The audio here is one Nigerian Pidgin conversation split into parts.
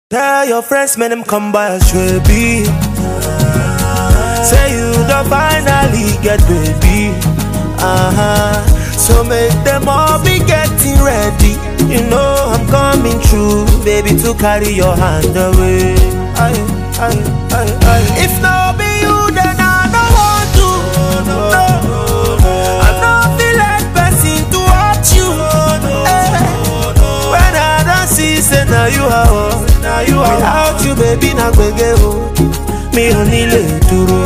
Tell your friends, man, them come by a baby. Say you don't finally get baby. So make them all be getting ready. You know I'm coming through, baby, to carry your hand away. If no be you, then I don't want to. No, I don't feel like person to watch you. When I don't see, say now you are. Without you, baby, na gbege o. Me only le duro.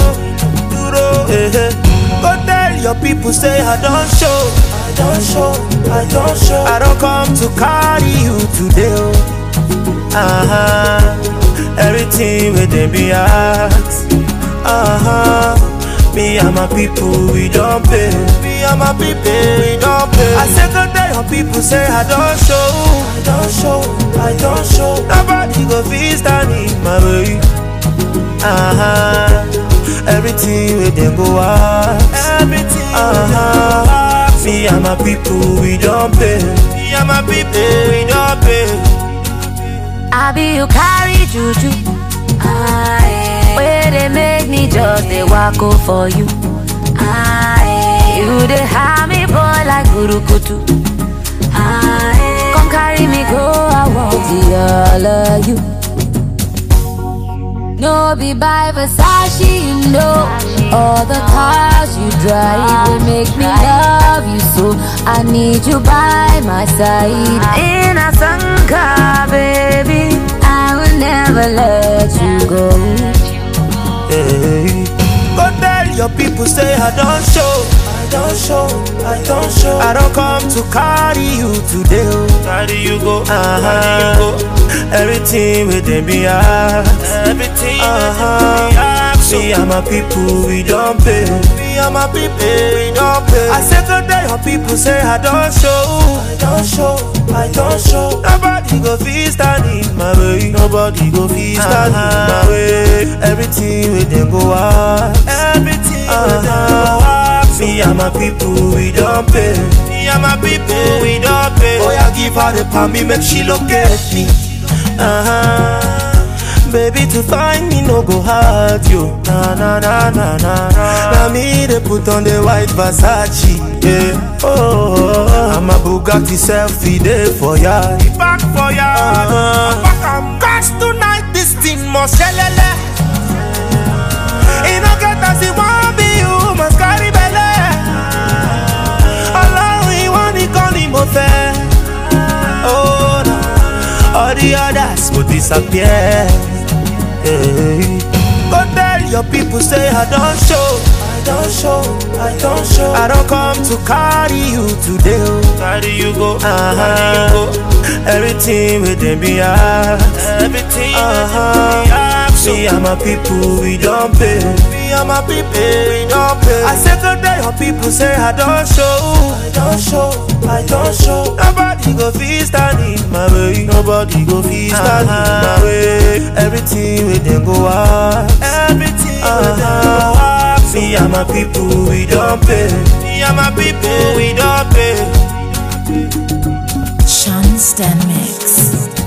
Go tell your people, say I don't show. I don't come to carry you today. Everything with them be asked. Me and my people, we don't pay. Me and my people, we don't pay. I say go tell your people, say I don't show. Nobody go feel standing my way. Everything with them go ask. Everything me and my people, we don't pay. Me and my people, we don't pay. I be you carry juju. Where they make me just they walk out for you. You they have me boy like Gurukutu. Come carry me go, I want the all of you. No be by Versace, you know. All the cars you drive will make me love you so. I need you by my side. In a Sanka, baby, I will never let you go. Hey. Go tell your people, say I don't show. I don't come to carry you today. Carry you go, Everything with them be asked. Everything me and my people, we don't pay. Me and my people, we don't pay. I say go tell your people, say I don't show. Nobody go feel standing my way. Nobody go feel standing my way. Everything with them go ask. Everything with them go ask. Me and my people, we don't pay. Me and my people, we don't pay. Boy, I give her the palm, me make she look at me. Baby, to find me no go hard you. Now me they put on the white Versace. Yeah. I'm a Bugatti selfie day for ya. Back for ya. I'm cause tonight this thing must shelele. It no get as it want be you must carry belly. Allah he want it call him fair. Oh no. All the others will disappear. Hey. Go tell your people, say I don't show. I don't come to carry you today. Carry you go, Everything with them be asked. Everything me and my people, we don't pay. Me and my people, we don't pay. I say go tell your people, say I don't show. Nobody go feel standing my way. Nobody go feel standing my way. Everything with them go ask. Everything with them go ask. Me and my people, we don't pay. Me and my people, we don't pay. Sean Stan Mix.